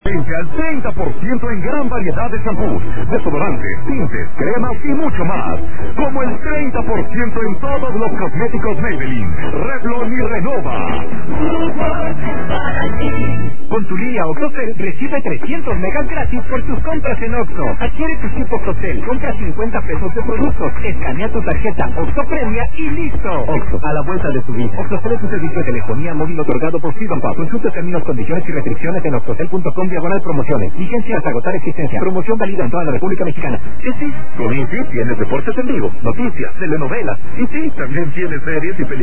Vence al 30% en gran variedad de shampoos, desodorantes, tintes, cremas y mucho más. Como el 30% en todos los cosméticos Maybelline, Revlon y Renova. Con tu línea OXXOCEL recibe 300 megas gratis por tus compras en Oxxo. Adquiere tu chip OXXOCEL, compra 50 pesos de productos, escanea tu tarjeta Oxxo Premia y listo. Oxxo, a la vuelta de tu vida. OXXOCEL es un servicio de telefonía móvil otorgado por Freedom Pub. Consulta términos, condiciones y restricciones en oxxocel.com/promociones. Vigencia hasta agotar existencia. Promoción válida en toda la República Mexicana. Sí, con Easy tienes deportes en vivo, noticias, telenovelas y sí, también tienes series y películas.